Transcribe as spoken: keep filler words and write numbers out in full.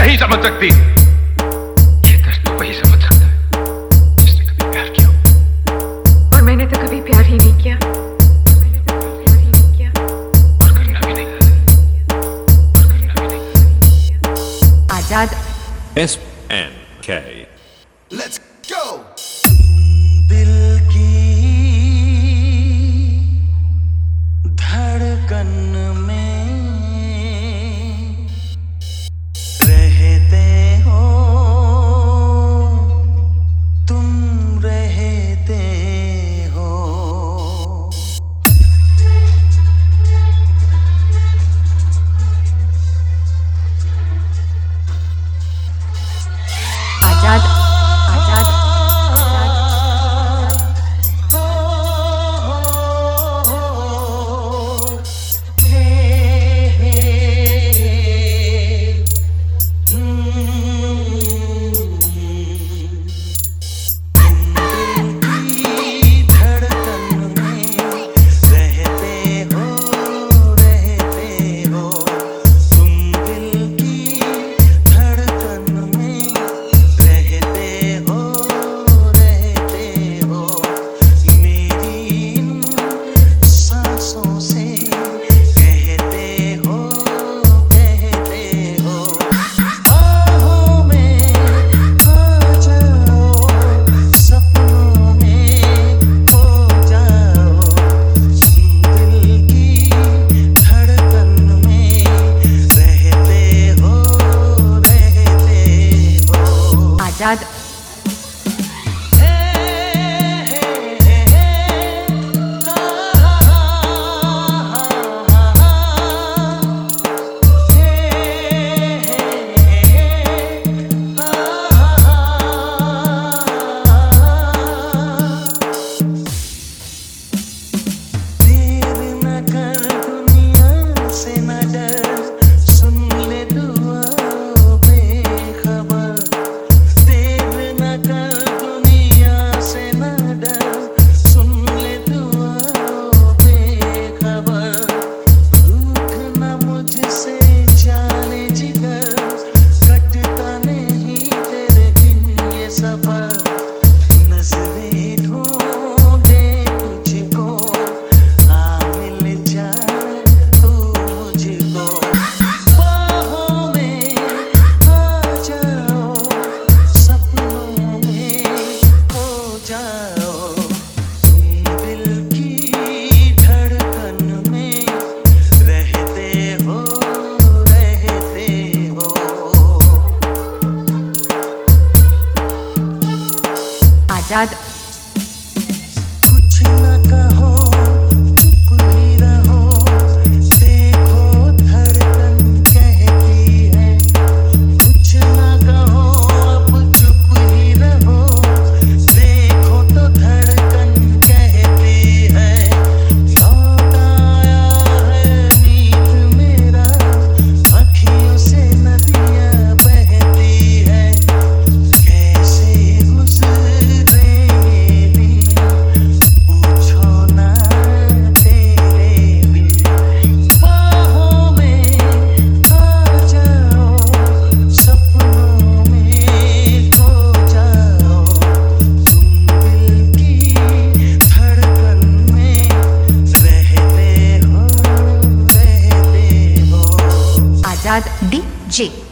नहीं समझ सकती। ये दर्द तो वही समझ सकता है जिसने कभी प्यार किया हो। और मैंने तो कभी प्यार ही नहीं किया। मैंने तो कभी प्यार ही नहीं किया और करना भी नहीं। और करना भी नहीं। आजाद S N K Let's go. दिल की धड़कन में रहते हो, तुम रहते हो। आजाद आजाद आजाद आजाद कुछ न कहो, चुप ही रहो, देखो धड़कन कहती है। कुछ न कहो, अब चुप ही रहो, देखो तो धड़कन कहती है। लौट आया है नीत मेरा, अखियों से नदियाँ बहती है। कैसे आजाद डी जे।